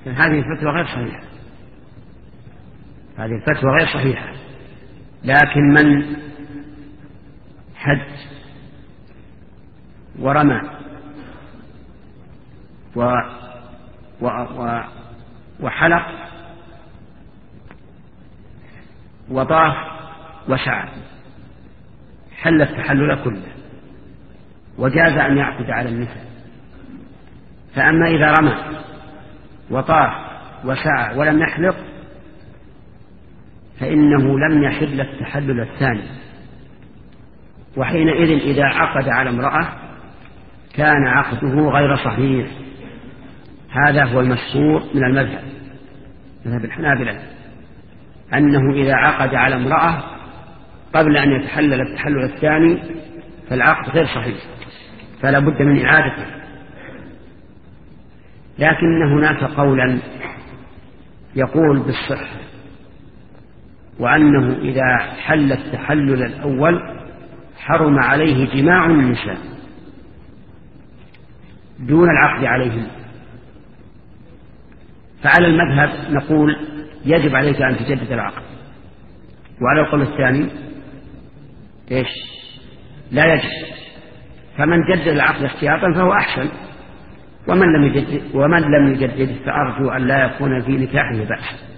هذه الفتوى غير صحيحة، هذه الفتوى غير صحيحة. لكن من حج ورمى وحلق وطاف وسعى حل التحلل كله، وجاز أن يعقد على النساء. فأما إذا رمى وطاف وسعى ولم يحلق فإنه لم يحل التحلل الثاني، وحينئذ إذا عقد على امرأة كان عقده غير صحيح. هذا هو المشهور من المذهب الحنابلة، أنه إذا عقد على امرأة قبل أن يتحلل التحلل الثاني فالعقد غير صحيح، فلا بد من إعادته. لكن هناك قولا يقول بالصحة، وأنه إذا حل التحلل الأول حرم عليه جماع النساء دون العقد عليهم. فعلى المذهب نقول يجب عليك أن تجدد العقد، وعلى القول الثاني إيش؟ لا يجب. فمن جدد العقد احتياطا فهو أحسن، ومن لم يجدد فأرجو أن لا يكون في نكاحه بأس.